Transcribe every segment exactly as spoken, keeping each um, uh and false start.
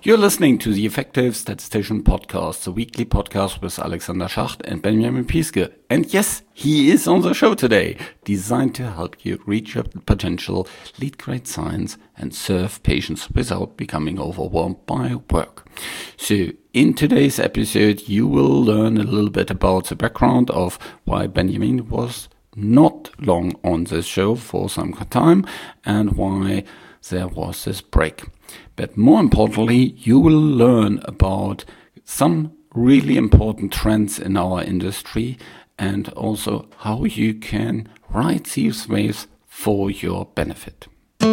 You're listening to the Effective Statistician Podcast, the weekly podcast with Alexander Schacht and Benjamin Piske. And yes, he is on the show today, designed to help you reach your potential, lead great science, and serve patients without becoming overwhelmed by work. So, in today's episode, you will learn a little bit about the background of why Benjamin was not long on this show for some time and why there was this break. But more importantly, you will learn about some really important trends in our industry and also how you can ride these waves for your benefit.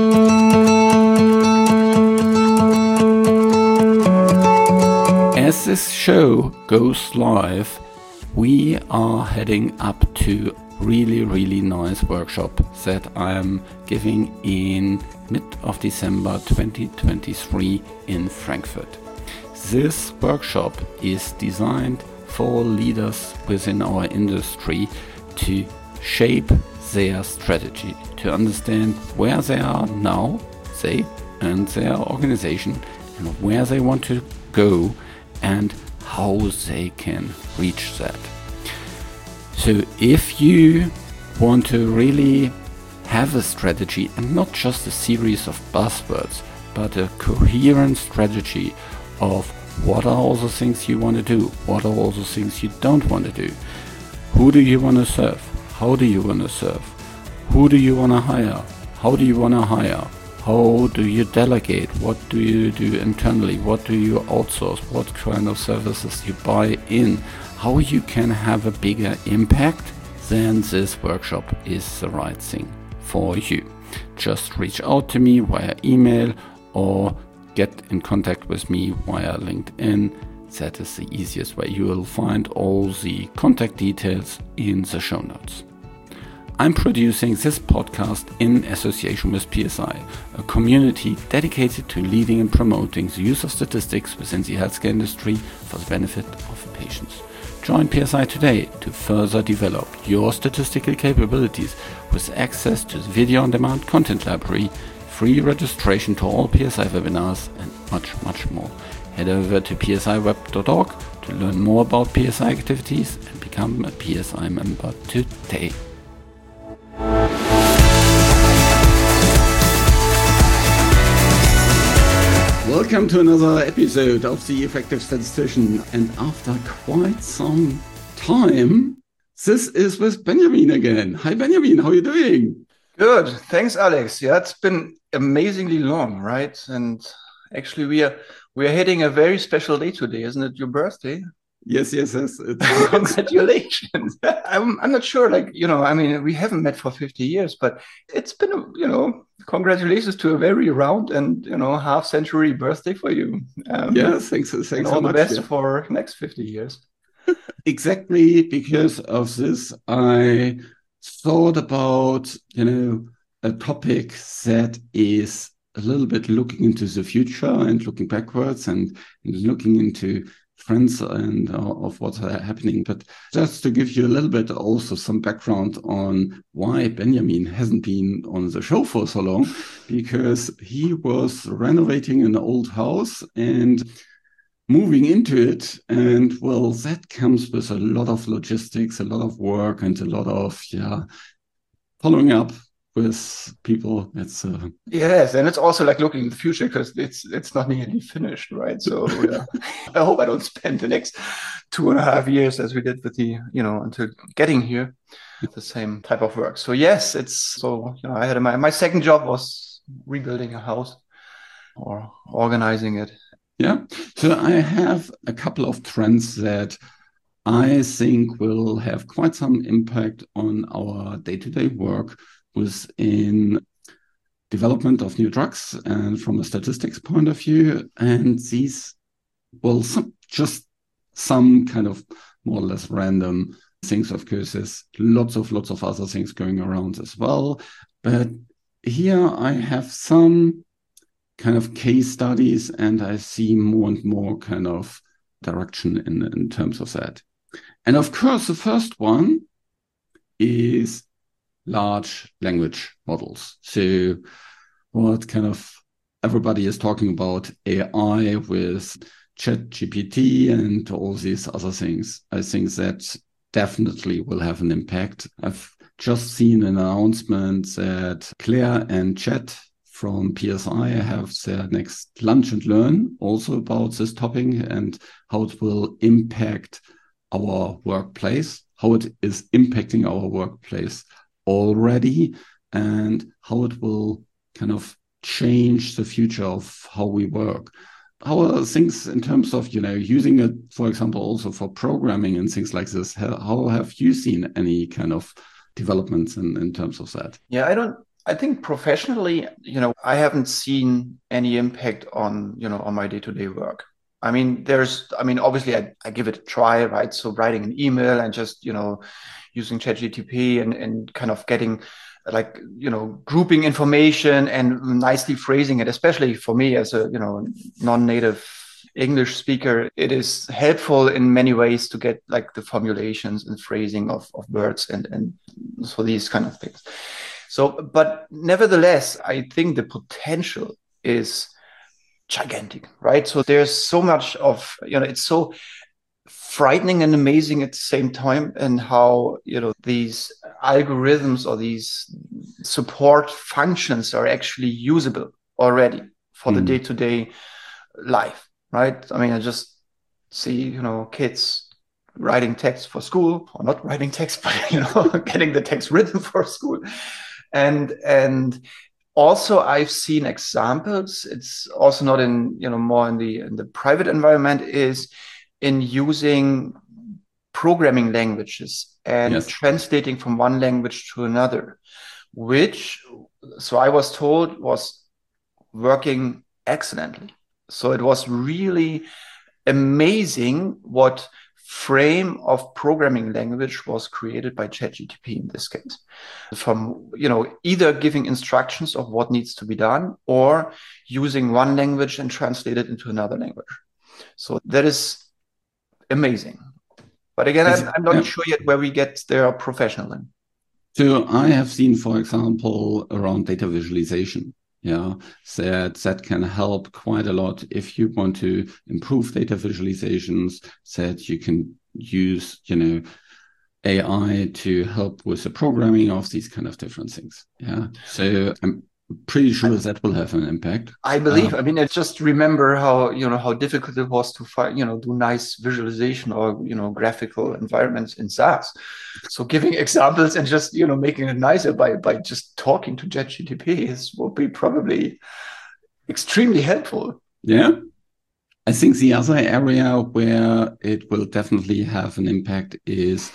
As this show goes live, we are heading up to really, really nice workshop that I am giving in mid of December twenty twenty-three in Frankfurt. This workshop is designed for leaders within our industry to shape their strategy, to understand where they are now, they and their organization, and where they want to go and how they can reach that. So if you want to really have a strategy and not just a series of buzzwords, but a coherent strategy of what are all the things you want to do, what are all the things you don't want to do, who do you want to serve, how do you want to serve, who do you want to hire, how do you want to hire, how do you delegate, what do you do internally, what do you outsource, what kind of services you buy in, how you can have a bigger impact, then this workshop is the right thing for you. Just reach out to me via email or get in contact with me via LinkedIn. That is the easiest way. You will find all the contact details in the show notes. I'm producing this podcast in association with P S I, a community dedicated to leading and promoting the use of statistics within the healthcare industry for the benefit of patients. Join P S I today to further develop your statistical capabilities with access to the video-on-demand content library, free registration to all P S I webinars, and much, much more. Head over to p s i web dot org to learn more about P S I activities and become a P S I member today. Welcome to another episode of The Effective Statistician, and after quite some time, this is with Benjamin again. Hi Benjamin, how are you doing? Good, thanks Alex. Yeah, it's been amazingly long, right? And actually we are we are hitting a very special day today, isn't it? Your birthday? Yes, yes, yes. It's, congratulations. I'm, I'm not sure, like, you know, I mean, we haven't met for fifty years, but it's been, you know, congratulations to a very round and, you know, half century birthday for you. Um, yes, thanks, thanks and so all much. the best yeah. for next fifty years. Exactly because of this, I thought about, you know, a topic that is a little bit looking into the future and looking backwards and, and looking into trends and uh, of what's happening. But just to give you a little bit also some background on why Benjamin hasn't been on the show for so long, because he was renovating an old house and moving into it. And well, that comes with a lot of logistics, a lot of work, and a lot of, yeah, following up with people. It's uh... yes, and it's also like looking in the future because it's it's not nearly finished, right? So yeah. I hope I don't spend the next two and a half years as we did with the, you know, until getting here, the same type of work. So yes, it's so, you know, I had a, my my second job was rebuilding a house or organizing it. Yeah, so I have a couple of trends that I think will have quite some impact on our day-to-day work within development of new drugs and from a statistics point of view. And these, well, some, just some kind of more or less random things. Of course, there's lots of, lots of other things going around as well. But here I have some kind of case studies and I see more and more kind of direction in, in terms of that. And of course, the first one is large language models. So what kind of everybody is talking about A I with ChatGPT and all these other things. I think that definitely will have an impact. I've just seen an announcement that Claire and Chat from P S I have their next Lunch and Learn also about this topic and how it will impact our workplace, how it is impacting our workplace already, and how it will kind of change the future of how we work. How are things in terms of, you know, using it, for example, also for programming and things like this? How, how have you seen any kind of developments in, in terms of that? Yeah, I don't, I think professionally, you know, I haven't seen any impact on, you know, on my day-to-day work. I mean, there's, I mean, obviously I, I give it a try, right? So writing an email and just, you know, using ChatGPT and, and kind of getting like, you know, grouping information and nicely phrasing it, especially for me as a, you know, non-native English speaker, it is helpful in many ways to get like the formulations and phrasing of, of words and, and so these kind of things. So, but nevertheless, I think the potential is gigantic, right? So there's so much of, you know, it's so frightening and amazing at the same time, and how, you know, these algorithms or these support functions are actually usable already for mm. the day-to-day life, right? I mean, I just see, you know, kids writing text for school, or not writing text, but, you know, getting the text written for school. And, and also I've seen examples, it's also not in, you know, more in the, in the private environment, is in using programming languages and yes. translating from one language to another, which, so I was told, was working excellently. So it was really amazing what frame of programming language was created by ChatGPT in this case. From, you know, either giving instructions of what needs to be done or using one language and translate it into another language. So that is amazing. But again, I'm, I'm not yeah. sure yet where we get there professionally. So I have seen, for example, around data visualization. Yeah, that that can help quite a lot if you want to improve data visualizations. That you can use, you know, A I to help with the programming of these kind of different things. Yeah, so I'm pretty sure that will have an impact. I believe. Um, I mean, I just remember how, you know, how difficult it was to find, you know, do nice visualization or, you know, graphical environments in S A S. So giving examples and just, you know, making it nicer by by just talking to ChatGPT is will be probably extremely helpful. Yeah. I think the other area where it will definitely have an impact is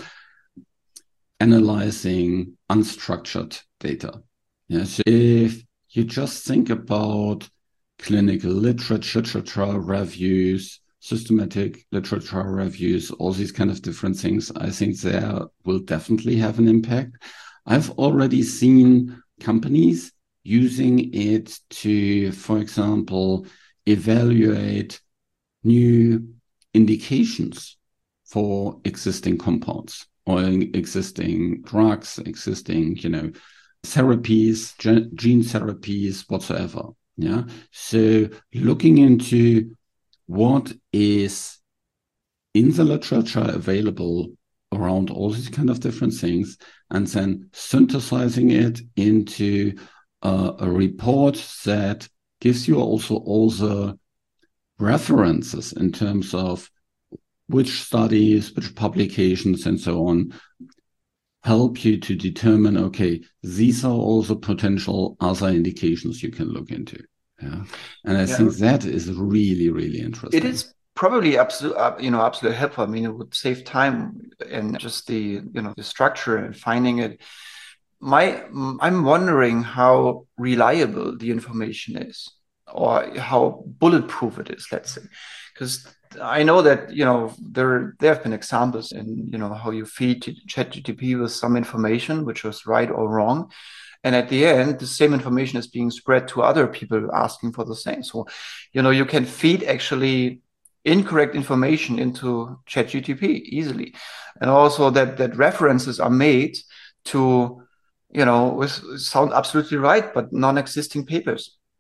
analyzing unstructured data. Yeah, so if you just think about clinical literature, literature reviews, systematic literature reviews, all these kind of different things, I think there will definitely have an impact. I've already seen companies using it to, for example, evaluate new indications for existing compounds or existing drugs, existing, you know, therapies, gene therapies, whatsoever. Yeah. So looking into what is in the literature available around all these kind of different things, and then synthesizing it into uh, a report that gives you also all the references in terms of which studies, which publications, and so on, help you to determine, okay, these are also potential other indications you can look into. Yeah. And I yeah. think that is really, really interesting. It is probably absolute, uh, you know, absolutely helpful. I mean, it would save time and just the, you know, the structure and finding it. My, I'm wondering how reliable the information is, or how bulletproof it is, let's say. Because I know that, you know, there there have been examples in, you know, how you feed ChatGPT with some information which was right or wrong, and at the end the same information is being spread to other people asking for the same. So, you know, you can feed actually incorrect information into ChatGPT easily, and also that that references are made to, you know, with, sound absolutely right but non-existing papers.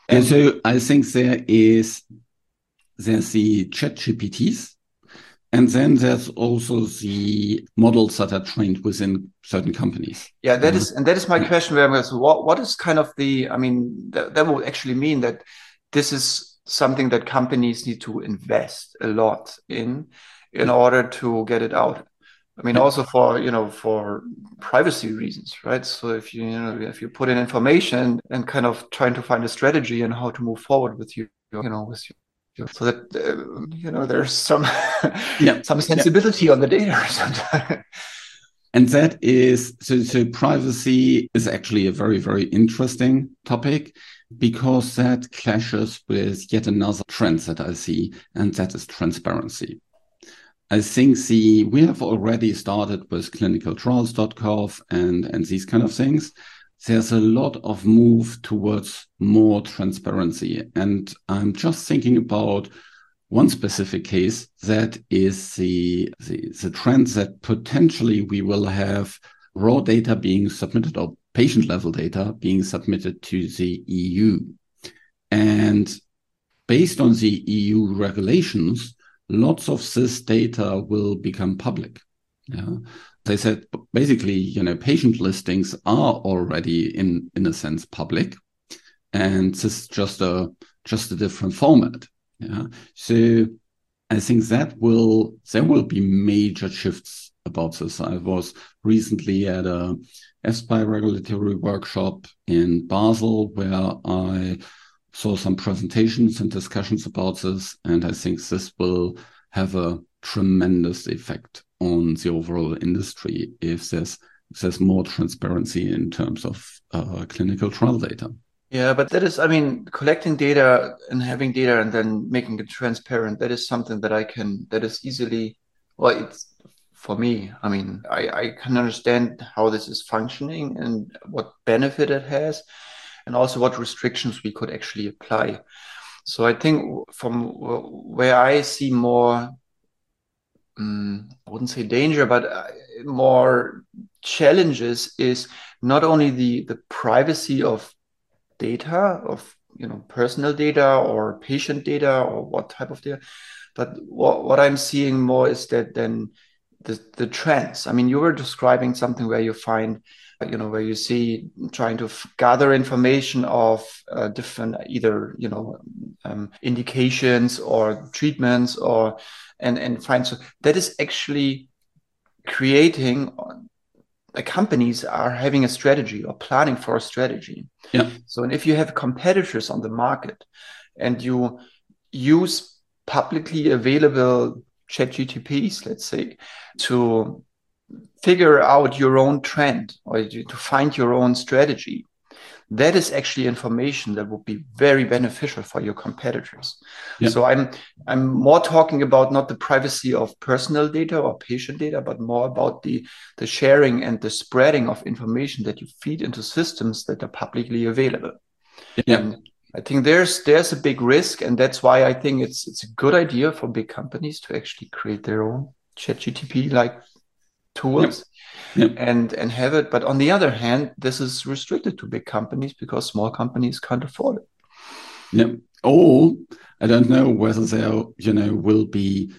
And so I think there is, there's the ChatGPTs, and then there's also the models that are trained within certain companies. Yeah, that is, and that is my question. Where so what what is kind of the? I mean, that, that would actually mean that this is something that companies need to invest a lot in, in order to get it out. I mean, also for you know for privacy reasons, right? So if you you know if you put in information and kind of trying to find a strategy and how to move forward with you, you know, with you. So that uh, you know, there's some yeah. some sensibility yeah. on the data sometimes. And that is so. So privacy is actually a very, very interesting topic because that clashes with yet another trend that I see, and that is transparency. I think the we have already started with clinical trials dot gov and and these kind of things. There's a lot of move towards more transparency. And I'm just thinking about one specific case that is the, the, the trend that potentially we will have raw data being submitted or patient level data being submitted to the E U. And based on the E U regulations, lots of this data will become public. Yeah. They said basically, you know, patient listings are already in, in a sense public, and this is just a just a different format. Yeah. So I think that will there will be major shifts about this. I was recently at a F S P I regulatory workshop in Basel where I saw some presentations and discussions about this, and I think this will have a tremendous effect on the overall industry if there's if there's more transparency in terms of uh, clinical trial data. Yeah, but that is, I mean, collecting data and having data and then making it transparent, that is something that I can, that is easily, well, it's for me, I mean, I, I can understand how this is functioning and what benefit it has, and also what restrictions we could actually apply. So I think from where I see more, um, I wouldn't say danger, but more challenges is not only the, the privacy of data, of you know personal data or patient data or what type of data, but what, what I'm seeing more is that then the, the trends. I mean, you were describing something where you find, you know, where you see trying to f- gather information of uh, different either, you know, um, indications or treatments or, and, and find, so that is actually creating, the companies are having a strategy or planning for a strategy. Yeah. So, and if you have competitors on the market and you use publicly available ChatGPTs, let's say, to figure out your own trend or to find your own strategy, that is actually information that would be very beneficial for your competitors. Yeah. So I'm I'm more talking about not the privacy of personal data or patient data, but more about the, the sharing and the spreading of information that you feed into systems that are publicly available. Yeah. And I think there's there's a big risk, and that's why I think it's it's a good idea for big companies to actually create their own ChatGPT-like tools. Yep. and and have it. But on the other hand, this is restricted to big companies because small companies can't afford it. Yeah. Or I don't know whether there, you know, will be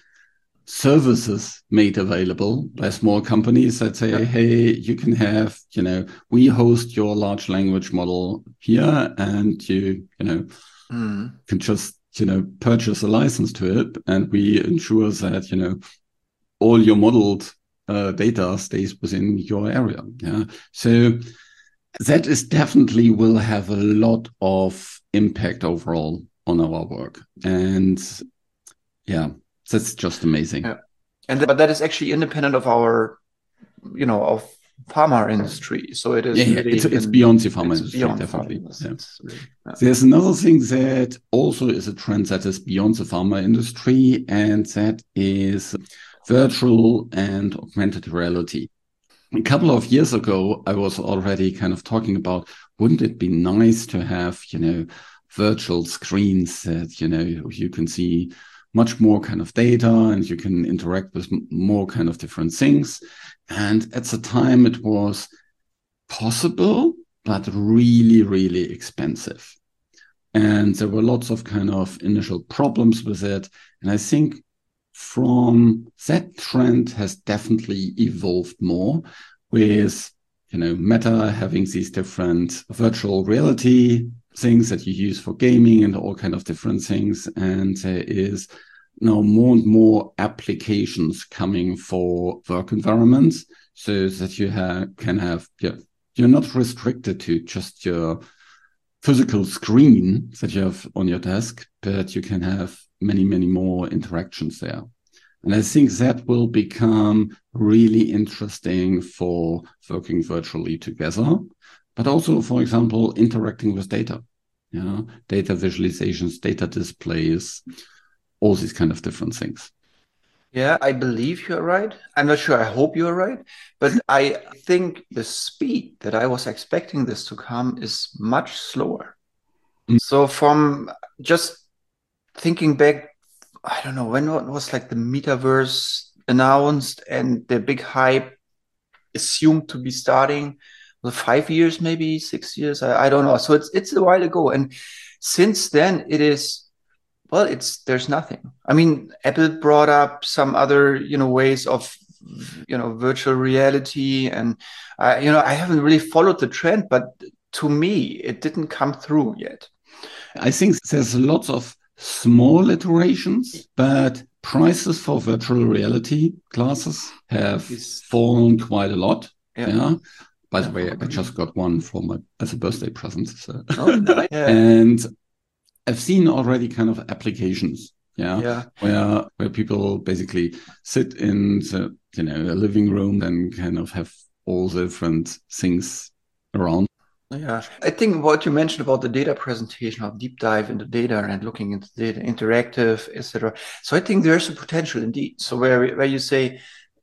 services made available by small companies that say, yeah. hey, you can have, you know, we host your large language model here, and you, you know, mm. can just, you know, purchase a license to it, and we ensure that, you know, all your modeled Uh, data stays within your area. Yeah. So that is definitely will have a lot of impact overall on our work. And yeah, that's just amazing. Yeah. And th- but that is actually independent of our, you know, of pharma industry. So it is yeah, really it's, it's beyond the pharma industry, definitely. Yeah. Really, yeah. There's another thing that also is a trend that is beyond the pharma industry, and that is virtual and augmented reality. A couple of years ago, I was already kind of talking about, wouldn't it be nice to have, you know, virtual screens that, you know, you can see much more kind of data and you can interact with more kind of different things. And at the time it was possible, but really, really expensive. And there were lots of kind of initial problems with it. And I think from that trend has definitely evolved more with, you know, Meta having these different virtual reality things that you use for gaming and all kind of different things. And there is now more and more applications coming for work environments so that you have, can have, yeah, you're not restricted to just your physical screen that you have on your desk, but you can have many, many more interactions there. And I think that will become really interesting for working virtually together, but also, for example, interacting with data, you know, data visualizations, data displays, all these kind of different things. Yeah, I believe you're right. I'm not sure. I hope you're right. But I think the speed that I was expecting this to come is much slower. Mm. So from just thinking back, I don't know, when it was like the metaverse announced and the big hype assumed to be starting, well, five years, maybe six years. I, I don't know. So it's it's a while ago. And since then it is, well, it's there's nothing. I mean, Apple brought up some other, you know, ways of, you know, virtual reality. And, I, you know, I haven't really followed the trend, but to me, it didn't come through yet. I think there's lots of small iterations, but prices for virtual reality glasses have it's... fallen quite a lot. Yeah. yeah. By the way, I just got one for my as a birthday present. So. Oh, nice. Yeah. And I've seen already kind of applications, yeah, yeah, where where people basically sit in the, you know, a living room and kind of have all the different things around. Yeah, I think what you mentioned about the data presentation, or deep dive into data and looking into data, interactive, et cetera. So I think there's a potential indeed. So where where you say,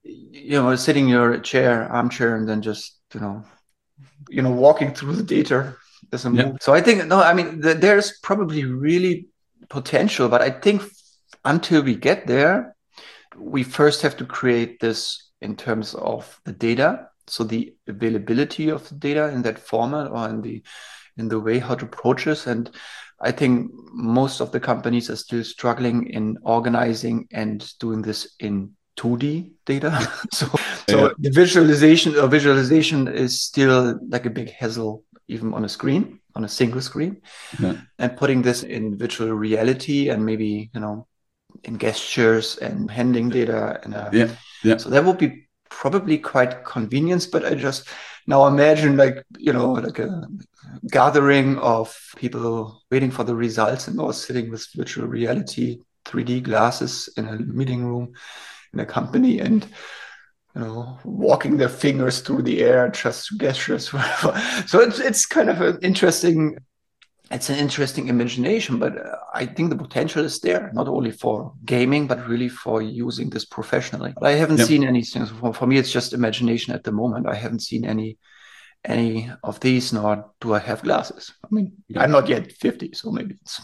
you know, sitting in your chair, armchair, and then just, you know, you know, walking through the data as a move. So I think, no, I mean, th- there's probably really potential, but I think until we get there, we first have to create this in terms of the data. So the availability of the data in that format or in the in the way how to approach this. And I think most of the companies are still struggling in organizing and doing this in two D data. so so yeah. the visualization or visualization is still like a big hassle, even on a screen, on a single screen. Yeah. And putting this in virtual reality and maybe, you know, in gestures and handling data. And a, yeah. Yeah. So that would be probably quite convenient, but I just now imagine like, you know, like a gathering of people waiting for the results and all sitting with virtual reality, three D glasses in a meeting room in a company and, you know, walking their fingers through the air, just gestures. So it's, it's kind of an interesting, it's an interesting imagination, but I think the potential is there, not only for gaming, but really for using this professionally. But I haven't yep. seen anything. For, for me, it's just imagination at the moment. I haven't seen any any of these, nor do I have glasses. I mean, yeah. I'm not yet fifty, so maybe it's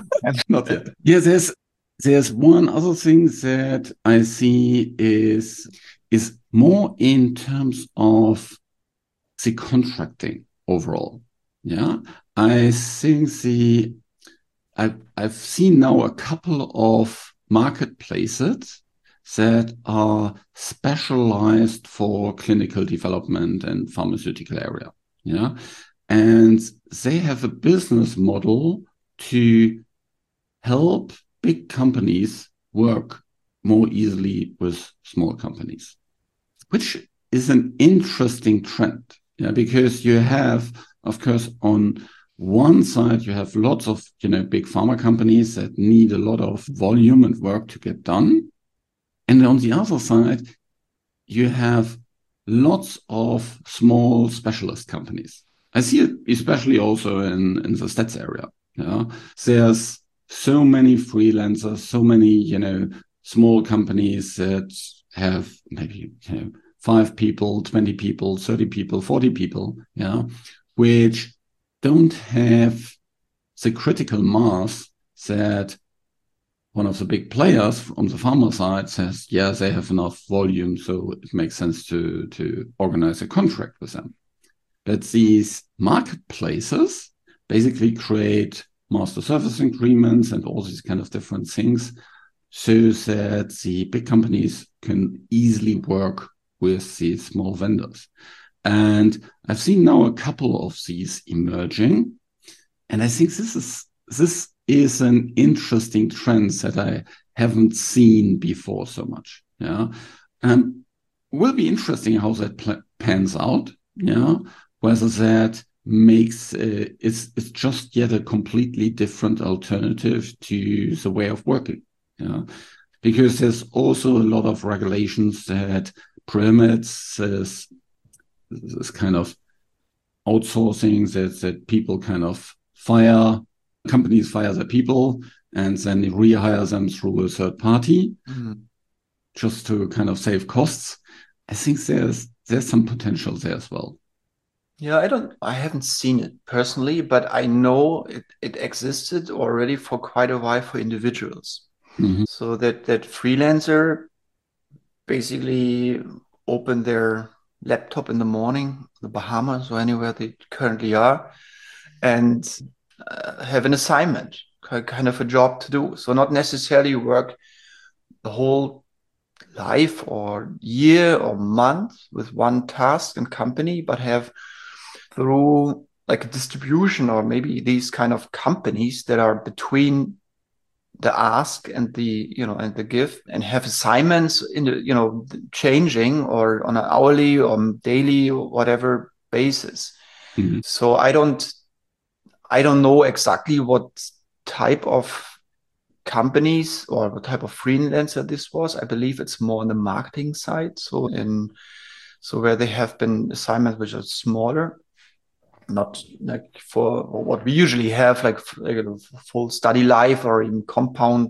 not yet. Yeah, there's there's one other thing that I see is is more in terms of the contracting overall. Yeah. I think the I've, I've seen now a couple of marketplaces that are specialized for clinical development and pharmaceutical area. Yeah. And they have a business model to help big companies work more easily with small companies, which is an interesting trend. Yeah, because you have, of course, on one side, you have lots of, you know, big pharma companies that need a lot of volume and work to get done. And on the other side, you have lots of small specialist companies. I see it especially also in, in the stats area. Yeah? There's so many freelancers, so many, you know, small companies that have maybe, you know, five people, twenty people, thirty people, forty people, yeah, which don't have the critical mass that one of the big players on the pharma side says, yeah, they have enough volume, so it makes sense to, to organize a contract with them. But these marketplaces basically create master service agreements and all these kind of different things, so that the big companies can easily work with these small vendors. And I've seen now a couple of these emerging, and I think this is this is an interesting trend that I haven't seen before so much. Yeah, um, will be interesting how that pl- pans out. Yeah, whether that makes uh, it's it's just yet a completely different alternative to the way of working. Yeah, because there's also a lot of regulations that permits this, this kind of outsourcing, that that people kind of fire, companies fire their people and then they rehire them through a third party, mm. just to kind of save costs. I think there's there's some potential there as well. Yeah, I don't, I haven't seen it personally, but I know it, it existed already for quite a while for individuals. Mm-hmm. So that, that freelancer basically open their laptop in the morning, the Bahamas or anywhere they currently are, and uh, have an assignment, kind of a job to do. So not necessarily work the whole life or year or month with one task and company, but have through like a distribution or maybe these kind of companies that are between the ask and the, you know, and the give, and have assignments in the, you know, changing or on an hourly or daily or whatever basis. Mm-hmm. So I don't, I don't know exactly what type of companies or what type of freelancer this was. I believe it's more on the marketing side. So in, so where they have been assignments which are smaller, not like for what we usually have, like, like a full study life or even compound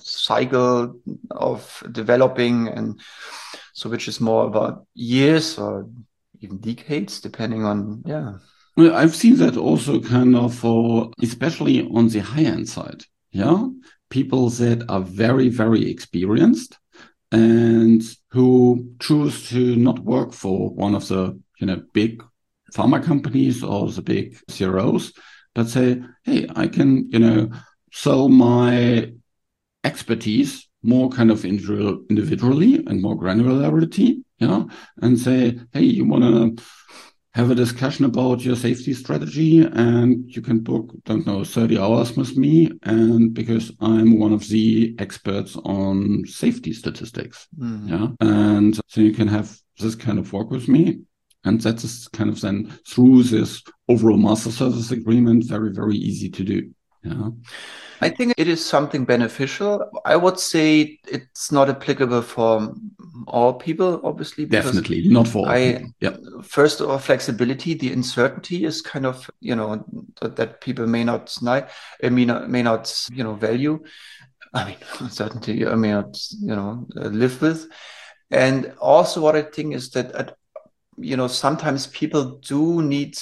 cycle of developing, and so which is more about years or even decades, depending on, yeah. Well, I've seen that also kind of for, especially on the high-end side, yeah, people that are very, very experienced and who choose to not work for one of the, you know, big pharma companies or the big C R Os, but say, hey, I can, you know, sell my expertise more kind of individually and more granularity, yeah, and say, hey, you want to have a discussion about your safety strategy and you can book, don't know, thirty hours with me, and because I'm one of the experts on safety statistics, mm. yeah, and so you can have this kind of work with me. And that is kind of then through this overall master service agreement, very, very easy to do. Yeah. I think it is something beneficial. I would say it's not applicable for all people, obviously. Definitely not for all I, people. Yeah. First of all, flexibility, the uncertainty is kind of, you know, that, that people may not, may not, may not, you know, value. I mean, uncertainty, I may not, you know, live with. And also what I think is that at, you know, sometimes people do need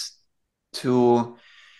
to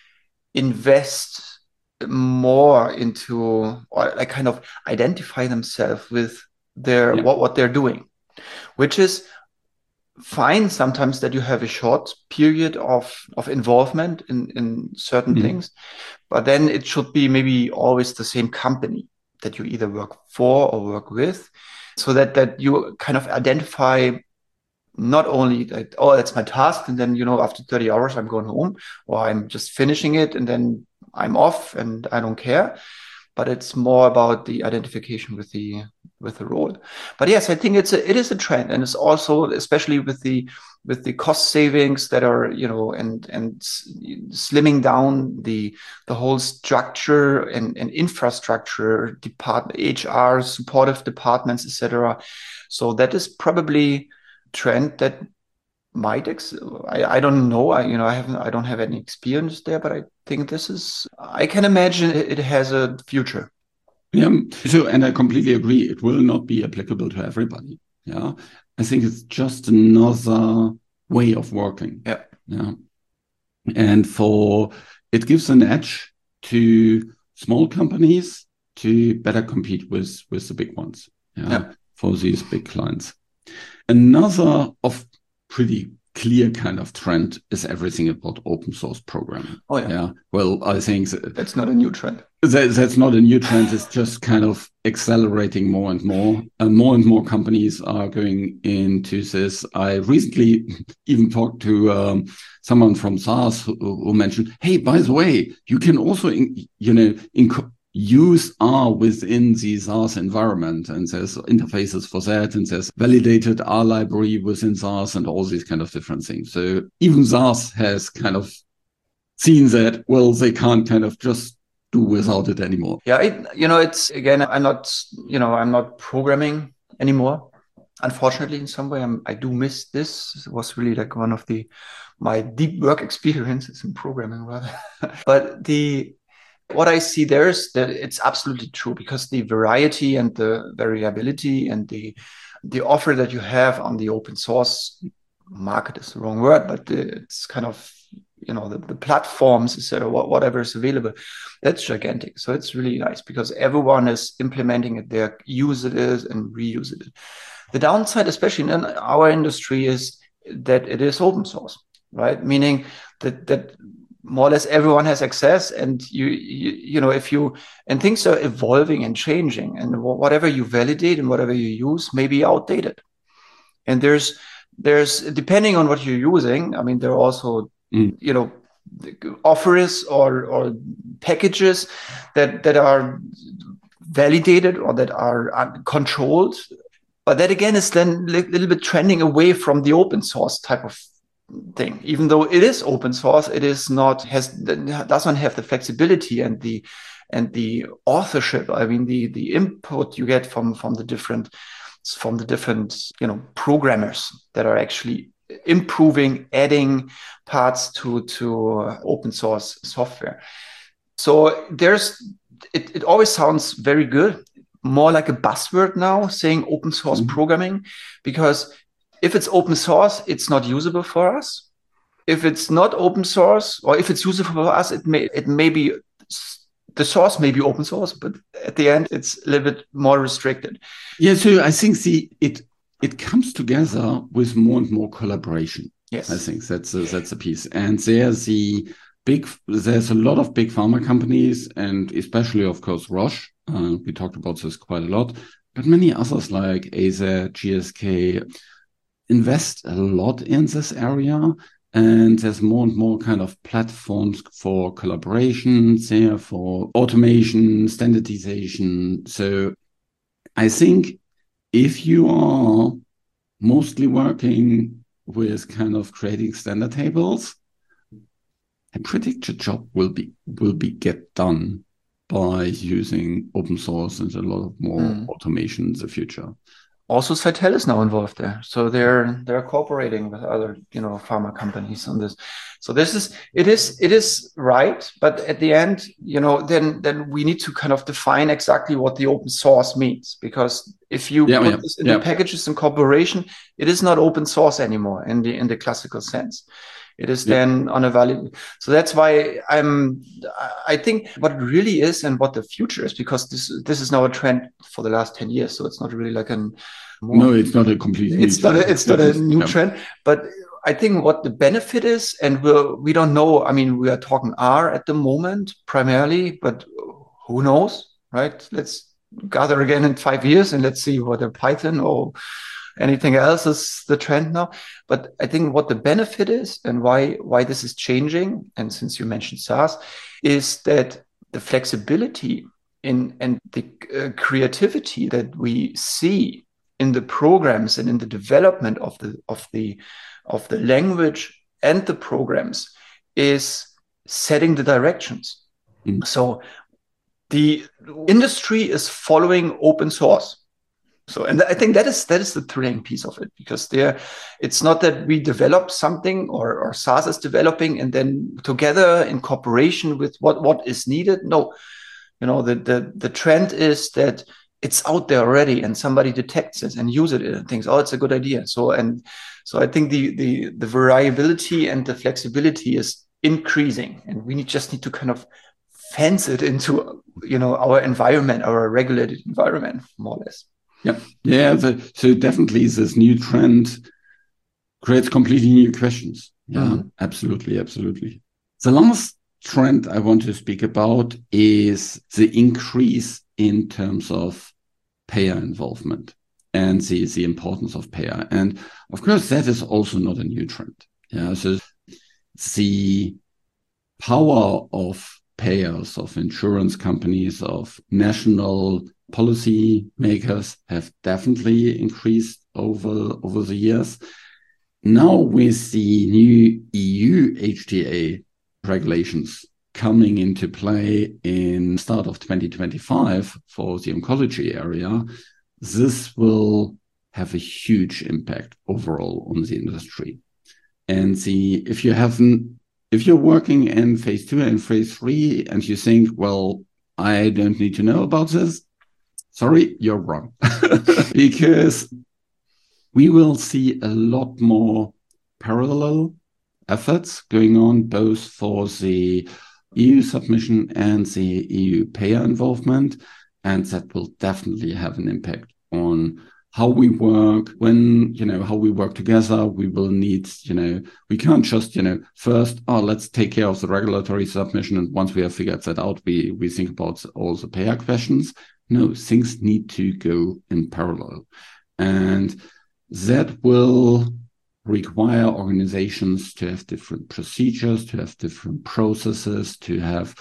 invest more into, or like kind of identify themselves with their, yeah. what, what they're doing, which is fine sometimes that you have a short period of, of involvement in, in certain mm-hmm. things, but then it should be maybe always the same company that you either work for or work with, so that, that you kind of identify not only that, oh, that's my task, and then, you know, after thirty hours, I'm going home, or I'm just finishing it and then I'm off and I don't care. But it's more about the identification with the, with the role. But yes, I think it's a, it is a trend. And it's also, especially with the, with the cost savings that are, you know, and, and slimming down the, the whole structure and, and infrastructure department, H R, supportive departments, et cetera. So that is probably trend that might ex I, I don't know I you know I haven't I don't have any experience there, but I think this is, I can imagine it, it has a future. Yeah, so, and I completely agree, it will not be applicable to everybody. Yeah, I think it's just another way of working. Yeah, yeah, and for it gives an edge to small companies to better compete with with the big ones. Yeah, yeah. For these big clients. Another of pretty clear kind of trend is everything about open source programming. Oh yeah. Yeah. Well, I think that, that's not a new trend. That, that's not a new trend. It's just kind of accelerating more and more. And more and more companies are going into this. I recently even talked to um, someone from SaaS who, who mentioned, hey, by the way, you can also, in, you know, inc- use R within the SaaS environment, and there's interfaces for that, and there's validated R library within SaaS and all these kind of different things. So even SaaS has kind of seen that, well, they can't kind of just do without it anymore. Yeah, it, you know, it's, again, I'm not, you know, I'm not programming anymore. Unfortunately, in some way, I'm, I do miss this. It was really like one of the, my deep work experiences in programming, rather. But the, what I see there is that it's absolutely true, because the variety and the variability and the the offer that you have on the open source market is the wrong word, but it's kind of, you know, the, the platforms, so whatever is available, that's gigantic. So it's really nice because everyone is implementing it there, use it and reuse it. The downside, especially in our industry, is that it is open source, right? Meaning that that more or less everyone has access, and you, you, you know, if you, and things are evolving and changing, and whatever you validate and whatever you use may be outdated. And there's, there's, depending on what you're using, I mean, there are also, mm. you know, offers or, or packages that, that are validated or that are controlled. But that again is then a little bit trending away from the open source type of thing. Even though it is open source, it is not, has, doesn't have the flexibility and the, and the authorship. I mean, the, the input you get from, from the different, from the different, you know, programmers that are actually improving, adding parts to, to open source software. So there's, it, it always sounds very good, more like a buzzword now, saying open source mm-hmm. programming, because if it's open source, it's not usable for us. If it's not open source, or if it's usable for us, it may, it may be, the source may be open source, but at the end, it's a little bit more restricted. Yeah, so I think the it it comes together with more and more collaboration. Yes, I think that's a, that's a piece. And there's the big, there's a lot of big pharma companies, and especially, of course, Roche. Uh, we talked about this quite a lot, but many others like A Z, G S K invest a lot in this area. And there's more and more kind of platforms for collaborations there, for automation, standardization. So I think if you are mostly working with kind of creating standard tables, I predict your job will be will be get done by using open source and a lot of more mm. automation in the future. Also, Cytel is now involved there, so they're they're cooperating with other, you know, pharma companies on this. So this is it is it is right, but at the end, you know, then then we need to kind of define exactly what the open source means, because if you yeah, put yeah, this in yeah. the packages in corporation, it is not open source anymore in the in the classical sense. It is yeah. then on a valid. So that's why I'm. I think what it really is and what the future is, because this this is now a trend for the last ten years. So it's not really like an. More, no, it's not a completely. It's not. A, it's not a new yeah. trend. But I think what the benefit is, and we we don't know. I mean, we are talking R at the moment primarily, but who knows, right? Let's gather again in five years and let's see whether Python or anything else is the trend now. But I think what the benefit is and why why this is changing, and since you mentioned SaaS, is that the flexibility in and the uh, creativity that we see in the programs and in the development of the of the of the language and the programs is setting the directions. Mm. So the industry is following open source. So, and I think that is that is the thrilling piece of it, because there, it's not that we develop something or, or SaaS is developing and then together in cooperation with what, what is needed. No, you know, the, the, the trend is that it's out there already and somebody detects it and uses it and thinks, oh, it's a good idea. So, and so I think the, the, the variability and the flexibility is increasing, and we need, just need to kind of fence it into, you know, our environment, our regulated environment, more or less. Yeah, yeah. The, so definitely this new trend creates completely new questions. Yeah, Mm-hmm. absolutely, absolutely. The last trend I want to speak about is the increase in terms of payer involvement and the, the importance of payer. And of course, that is also not a new trend. Yeah, so the power of payers, of insurance companies, of national policy makers have definitely increased over, over the years. Now with the new E U H T A regulations coming into play in start of twenty twenty-five for the oncology area, this will have a huge impact overall on the industry. And the if you haven't if you're working in phase two and phase three and you think, well, I don't need to know about this, sorry, you're wrong. Because we will see a lot more parallel efforts going on, both for the E U submission and the E U payer involvement. And that will definitely have an impact on how we work, when, you know, how we work together. We will need, you know, we can't just, you know, first, oh, let's take care of the regulatory submission. And once we have figured that out, we, we think about all the payer questions. No, things need to go in parallel. And that will require organizations to have different procedures, to have different processes, to have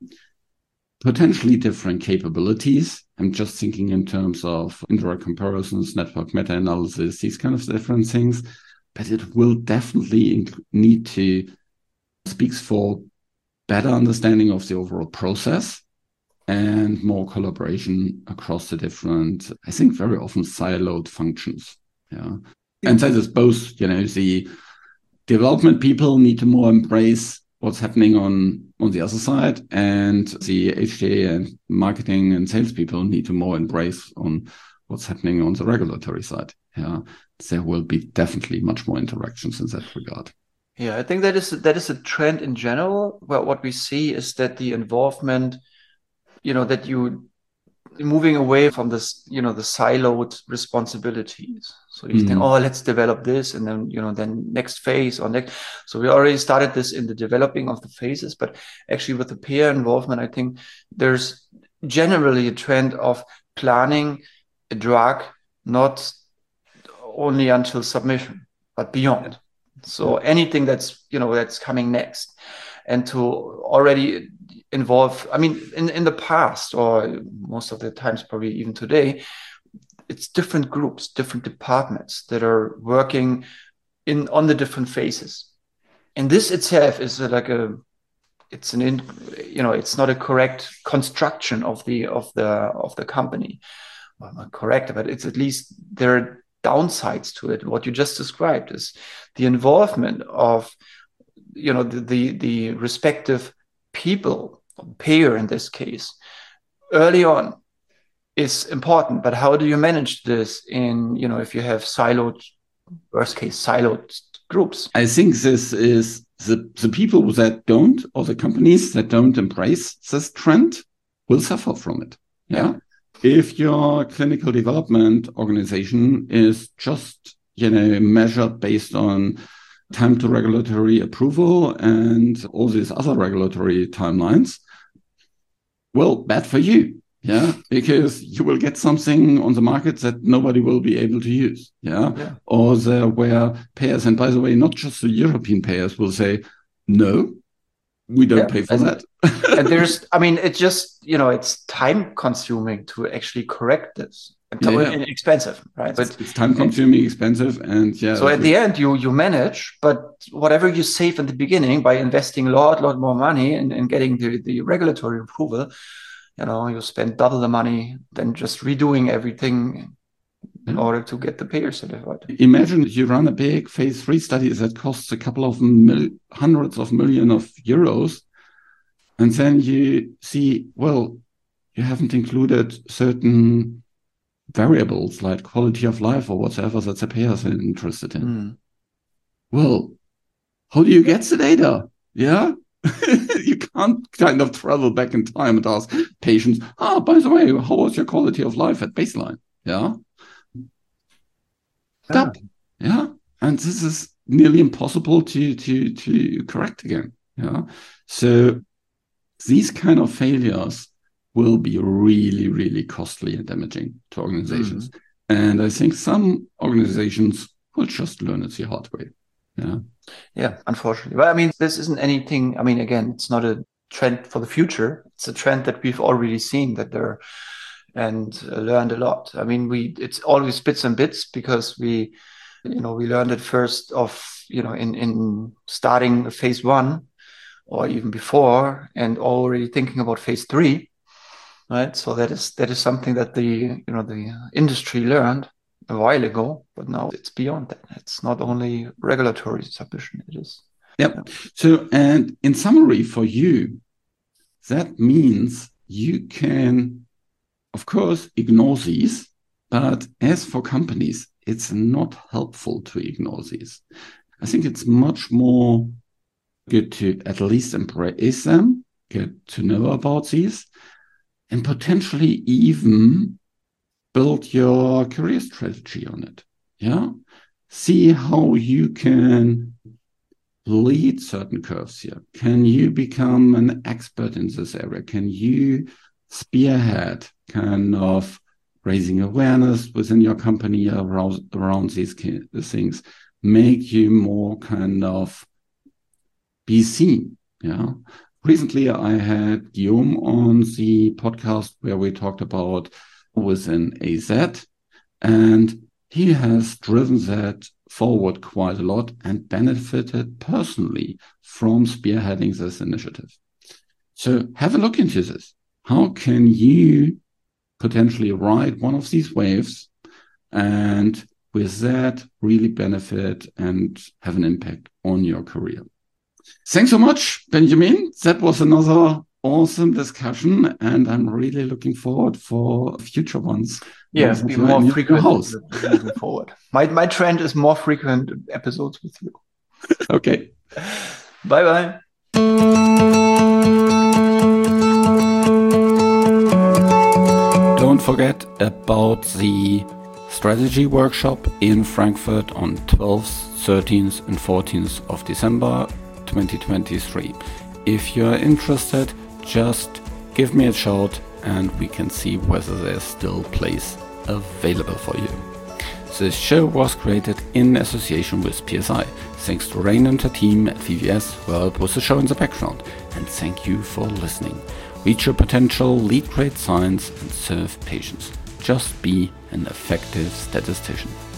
potentially different capabilities. I'm just thinking in terms of indirect comparisons, network meta-analysis, these kind of different things. But it will definitely need to speak for better understanding of the overall process and more collaboration across the different, I think very often siloed functions. Yeah. And that is both, you know, the development people need to more embrace what's happening on, on the other side, and the H T A and marketing and salespeople need to more embrace on what's happening on the regulatory side. Yeah. There will be definitely much more interactions in that regard. Yeah, I think that is that is a trend in general. Well, what we see is that the involvement, you know, that you moving away from this, you know, the siloed responsibilities. So you mm. think, oh, let's develop this, and then, you know, then next phase or next. So we already started this in the developing of the phases, but actually with the payer involvement, I think there's generally a trend of planning a drug not only until submission, but beyond. So anything that's, you know, that's coming next, and to already involve, I mean, in, in the past, or most of the times, probably even today, it's different groups, different departments that are working in on the different phases. And this itself is like a, it's an, in, you know, it's not a correct construction of the, of the, of the company. Well, not correct, but it's at least there are downsides to it. What you just described is the involvement of, you know, the, the, the respective people, payer in this case, early on is important. But how do you manage this in, you know, if you have siloed, worst case, siloed groups? I think this is the, the people that don't, or the companies that don't embrace this trend will suffer from it. Yeah. yeah. If your clinical development organization is just, you know, measured based on time to regulatory approval and all these other regulatory timelines, well, bad for you. Yeah. Because you will get something on the market that nobody will be able to use. Yeah. yeah. Or there where payers, and by the way, not just the European payers, will say, no, we don't yeah. pay for and, that. And there's, I mean, it's just, you know, it's time consuming to actually correct this. Yeah, yeah. And expensive, right? But it's, it's time consuming, expensive, and yeah. So at the end, you you manage, but whatever you save in the beginning by investing a lot, lot more money and, and getting the, the regulatory approval, you know, you spend double the money than just redoing everything in yeah. order to get the payer certified. Imagine you run a big phase three study that costs a couple of mil- hundreds of million of euros, and then you see, well, you haven't included certain variables like quality of life or whatever that the payers are interested in. Mm. Well, how do you get the data? Yeah. You can't kind of travel back in time and ask patients, ah, by the way, how was your quality of life at baseline? Yeah. Stop. Yeah. yeah. and this is nearly impossible to to to correct again. Yeah, so these kind of failures will be really, really costly and damaging to organizations. Mm. And I think some organizations will just learn it the hard way. Yeah. Yeah, unfortunately. Well, I mean, this isn't anything, I mean, again, it's not a trend for the future. It's a trend that we've already seen that there and uh, learned a lot. I mean, we, it's always bits and bits because we, you know, we learned it first of, you know, in, in starting phase one or even before and already thinking about phase three. Right, so that is that is something that the you know the industry learned a while ago, but now it's beyond that. It's not only regulatory submission; it is. Yep. Yeah. So, and in summary, for you, that means you can, of course, ignore these, but as for companies, it's not helpful to ignore these. I think it's much more good to at least embrace them, get to know about these, and potentially even build your career strategy on it. Yeah. See how you can lead certain curves here. Can you become an expert in this area? Can you spearhead kind of raising awareness within your company around, around these things? Make you more kind of be seen. Yeah. Recently, I had Guillaume on the podcast where we talked about within A Z, and he has driven that forward quite a lot and benefited personally from spearheading this initiative. So have a look into this. How can you potentially ride one of these waves and with that really benefit and have an impact on your career? Thanks so much, Benjamin. That was another awesome discussion, and I'm really looking forward for future ones. Yeah, be more frequent moving forward. My my trend is more frequent episodes with you. Okay. Bye bye. Don't forget about the strategy workshop in Frankfurt on twelfth, thirteenth, and fourteenth of December twenty twenty-three. If you're interested, just give me a shout and we can see whether there's still place available for you. This show was created in association with P S I. Thanks to Rain and her team at V V S who helped with the show in the background. And thank you for listening. Reach your potential, lead great science, and serve patients. Just be an effective statistician.